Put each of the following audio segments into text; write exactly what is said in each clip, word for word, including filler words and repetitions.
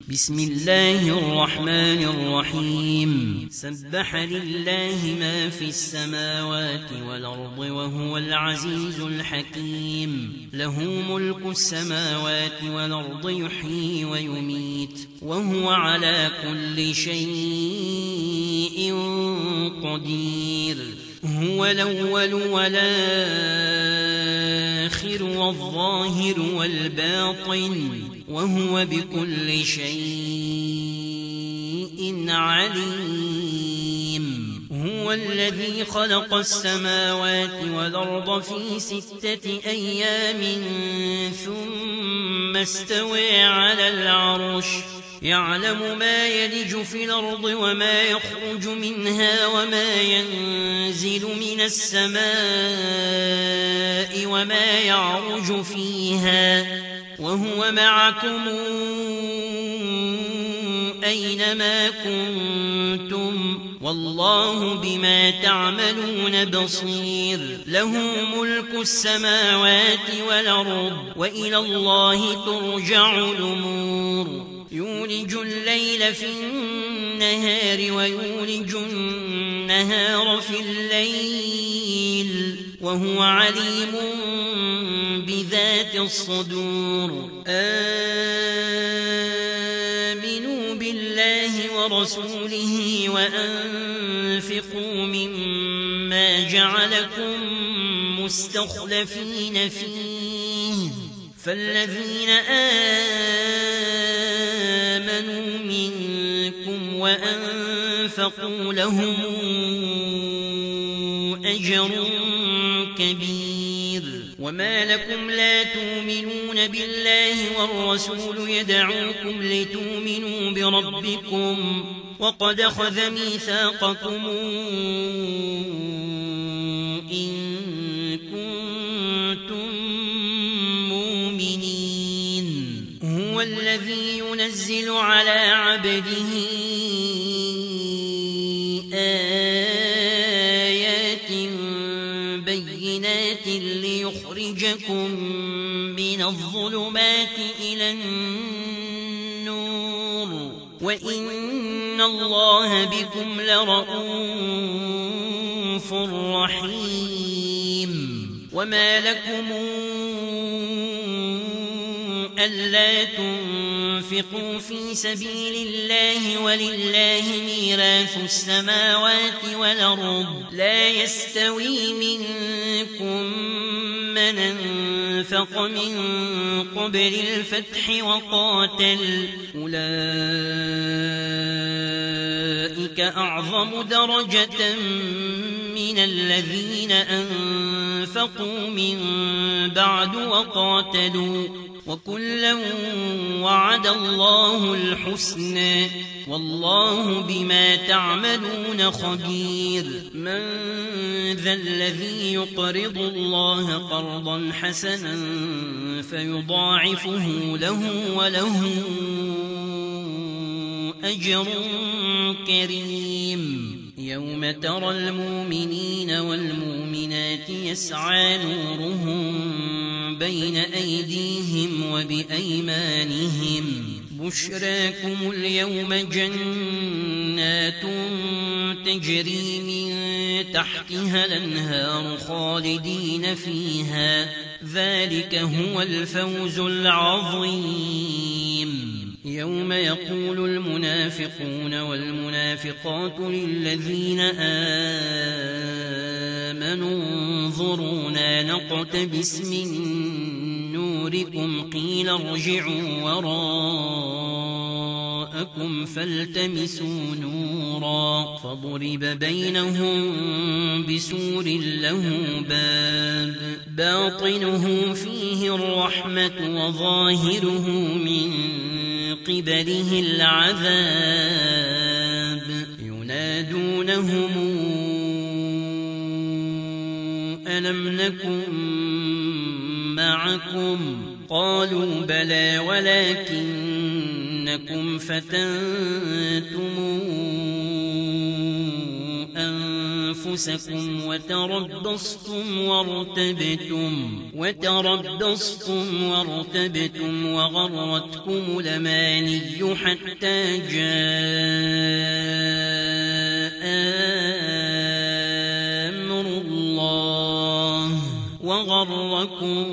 بسم الله الرحمن الرحيم سبح لله ما في السماوات والأرض وهو العزيز الحكيم له ملك السماوات والأرض يحيي ويميت وهو على كل شيء قدير هو الأول والآخر والظاهر والباطن وهو بكل شيء عليم هو الذي خلق السماوات والأرض في ستة أيام ثم استوى على العرش يعلم ما يلج في الأرض وما يخرج منها وما ينزل من السماء وما يعرج فيها وهو معكم أينما كنتم والله بما تعملون بصير له ملك السماوات والأرض وإلى الله ترجع الأمور يولج الليل في النهار ويولج النهار في الليل وهو عليم بذات الصدور آمنوا بالله ورسوله وأنفقوا مما جعلكم مستخلفين فيه فالذين آمنوا منكم وأنفقوا لهم أجر كبير وما لكم لا تؤمنون بالله والرسول يدعوكم لتؤمنوا بربكم وقد أخذ ميثاقكم إن كنتم مؤمنين هو الذي ينزل على عبده آيات بينات ليخرجكم من الظلمات إلى النور وإن الله بكم لرءوف رحيم وما لكم ألا تنفقوا في سبيل الله ولله ميراث السماوات والأرض لا يستوي منكم من أنفق من قبل الفتح وقاتل أولئك أعظم درجة من الذين أنفقوا من بعد وقاتلوا وكلا وعد الله الحسنى والله بما تعملون خبير من ذا الذي يقرض الله قرضا حسنا فيضاعفه له وله أجر كريم يوم ترى المؤمنين والمؤمنات يسعى نورهم بين أيديهم وبأيمانهم بشراكم اليوم جنات تجري من تحتها الأنهار خالدين فيها ذلك هو الفوز العظيم يوم يقول المنافقون والمنافقات للذين آمنوا انظرونا نقتبس من نوركم قيل ارجعوا وراءكم فالتمسوا نورا فضرب بينهم بسور له باب باطنه فيه الرحمة وظاهره من قبله العذاب ينادونهم ألم نكن معكم قالوا بلى ولكنكم فتنتم أنفسكم وتربصتم وارتبتم وتربصتم وارتبتم وغرتكم الأماني حتى جاء أمر الله وغركم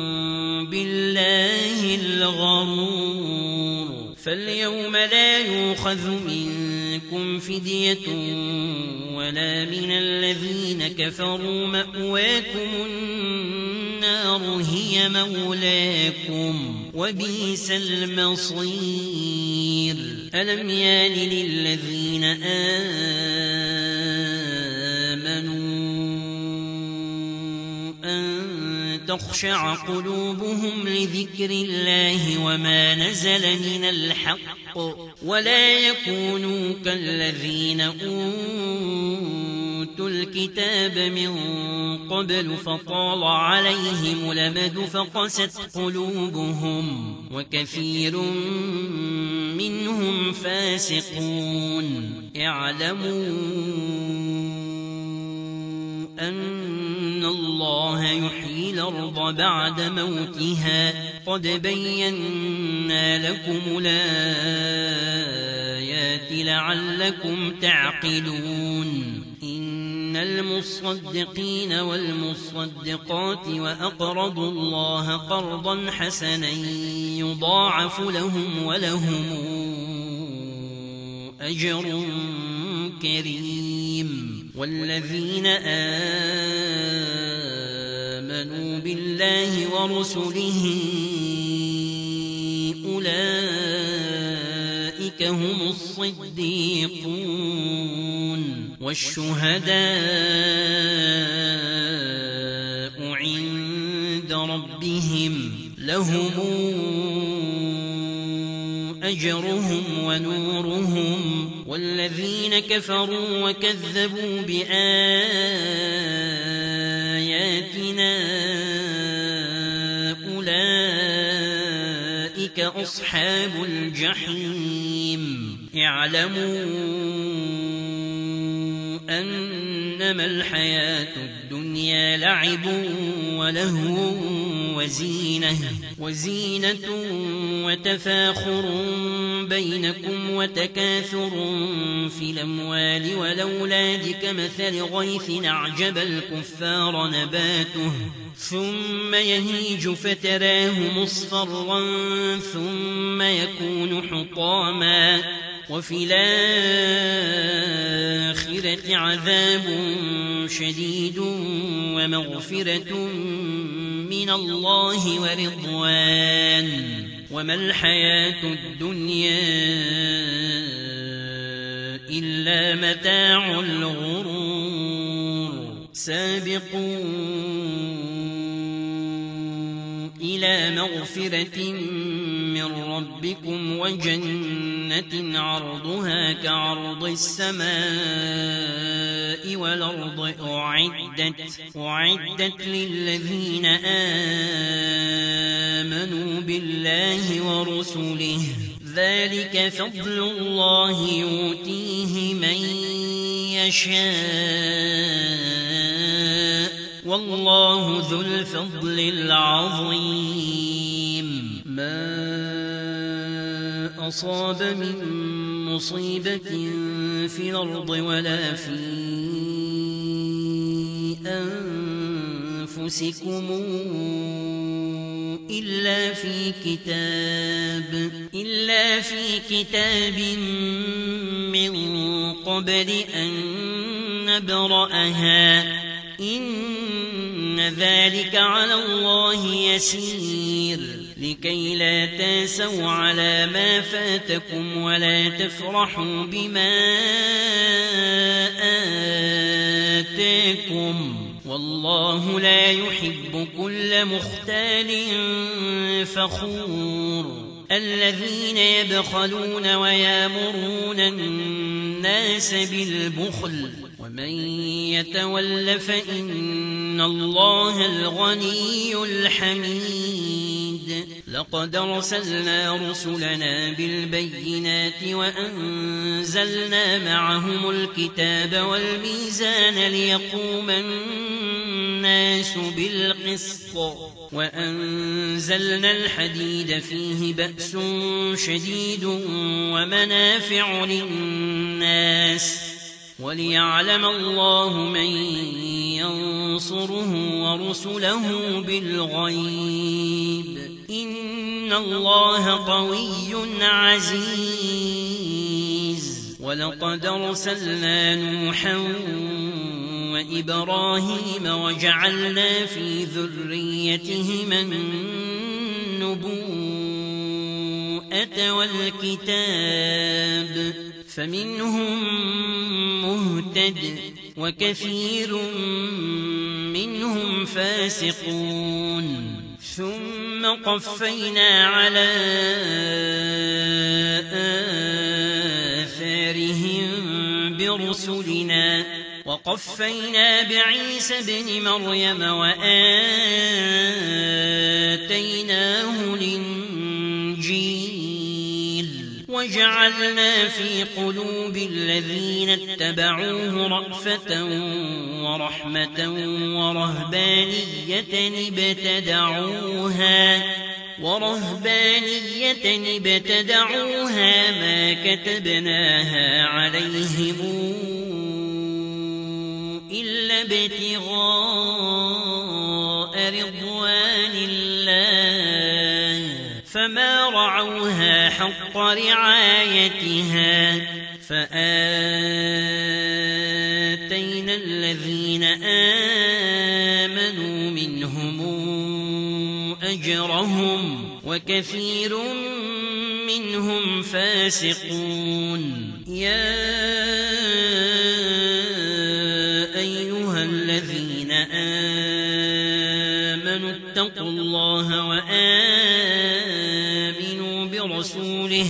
بالله الغرور. فاليوم لا يؤخذ منكم فدية ولا من الذين كفروا، مأواكم النار هي مولاكم وبئس المصير. ألم يان للذين آمنوا أن تخشع قلوبهم لذكر الله وما نزل من الحق ولا يكونوا كالذين أوتوا الكتاب من قبل فطال عليهم الأمد فقست قلوبهم وكثير منهم فاسقون. اعلموا أن الله يحيي الأرض بعد موتها قد بينا لكم الآيات لعلكم تعقلون. إن المصدقين والمصدقات وأقرضوا الله قرضا حسنا يضاعف لهم ولهم أجر كريم. والذين آمنوا بالله ورسله أولئك هم الصديقون والشهداء عند ربهم لهم أجرهم ونورهم. والذين كفروا وكذبوا بآياتنا أولئك أصحاب الجحيم. اعلموا أنما الحياة الدنيا لعب ولهو وزينة وزينة وتفاخر بينكم وتكاثر في الأموال والأولاد كمثل غيث أعجب الكفار نباته ثم يهيج فتراه مصفرا ثم يكون حطاما وفي الآخرة عذاب شديد ومغفرة من الله ورضوان وما الحياة الدنيا إلا متاع الغرور. سابقوا إلى مغفرة من ربكم وجنة عرضها كعرض السماء والأرض أعدت, أعدت للذين آمنوا بالله ورسله ذلك فضل الله يؤتيه من يشاء والله ذو الفضل العظيم. ما أصاب من مصيبة في الأرض ولا في أنفسكم إلا في كتاب إلا في كتاب من قبل أن نبرأها إن ذلك على الله يسير. لكي لا تاسوا على ما فاتكم ولا تفرحوا بما آتاكم والله لا يحب كل مختال فخور. الذين يبخلون ويامرون الناس بالبخل ومن يتول فإن الله الغني الحميد. لقد أرسلنا رسلنا بالبينات وأنزلنا معهم الكتاب والميزان ليقوم الناس بالقسط وأنزلنا الحديد فيه بأس شديد ومنافع للناس وليعلم الله من ينصره ورسله بالغيب إن الله قوي عزيز. ولقد أرسلنا نوحا وإبراهيم وجعلنا في ذريتهما النبوءة والكتاب فمنهم مهتد وكثير منهم فاسقون ثم قفينا على آثارهم برسلنا وقفينا بعيسى ابن مريم وآتيناه الإنجيل وجعلنا في قلوب الذين اتبعوه رأفة ورحمة ورهبانية ابتدعوها ورهبانية ابتدعوها ما كتبناها عليهم إلا ابتغاء رضوان الله فما رعوها حق رعايتها فآتينا الذين آمنوا منهم أجرهم وكثير منهم فاسقون. يا أيها الذين آمنوا اتقوا الله وآمنوا برسوله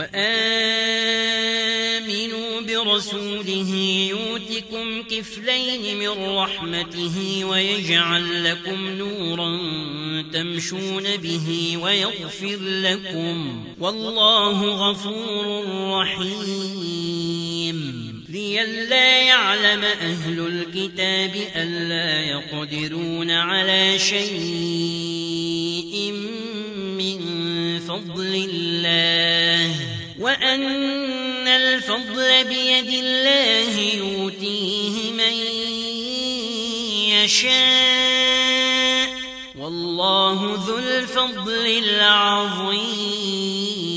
وآمنوا برسوله يؤتكم كفلين من رحمته ويجعل لكم نورا تمشون به ويغفر لكم والله غفور رحيم. لئلا يعلم أهل الكتاب ألا يقدرون على شيء من فضل الله وأن الفضل بيد الله يؤتيه من يشاء والله ذو الفضل العظيم.